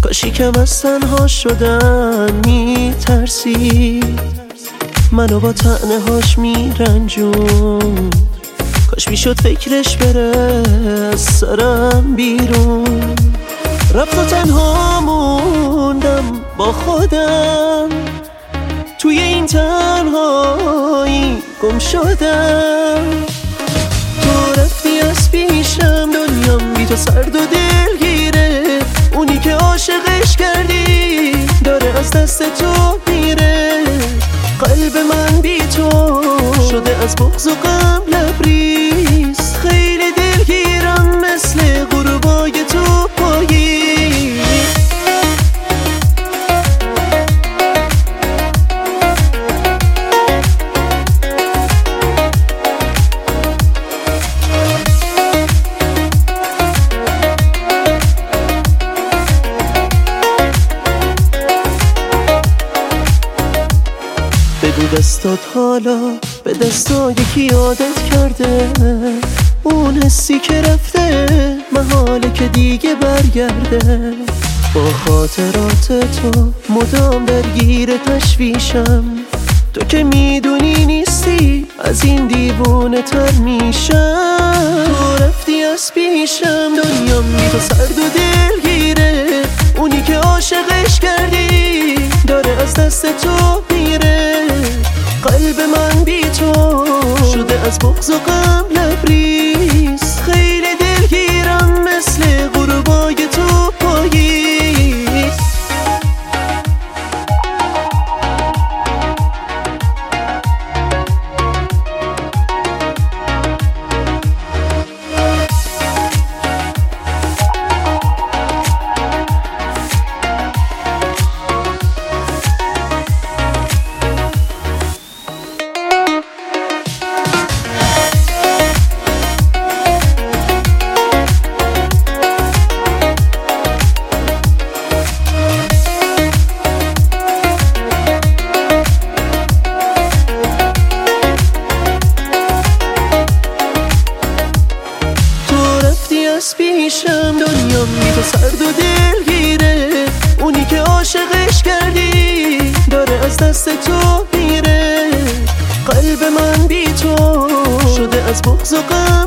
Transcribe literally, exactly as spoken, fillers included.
کاشی کم از تنها شدن میترسی، منو با طعنه هاش میرنجون. کاش میشد فکرش بره از سرم بیرون. رفت و تنها موندم با خودم، توی این تنهایی گم شدم. تو رفتی از پیشم، دنیام بی تو سرد و دلگیره. اونی که عاشقش کردی داره از دست تو میره. قلب من بی تو شده از بغض و غم لبریز. خیلی دلگیرم مثل غروبای تو پایی. بگو دستات حالا به دستا یکی عادت کرده. اون حسی که رفته محاله که دیگه برگرده. با خاطرات تو مدام درگیر تشویشم. تو که میدونی نیستی از این دیوونه تر میشم. تو رفتی از پیشم، دنیام بی تو سرد و دلگیره. اونی که عاشقش کردی داره از دست تو میره. قلب من بی تو شده از بغض و غم لبریز. خیلی دلگیرم مثل غروبای تو پاییز. از پیشم، دنیام بی تو سرد و دلگیره. اونی که عاشقش کردی داره از دست تو میره. قلب من بی تو شده از بغض و غم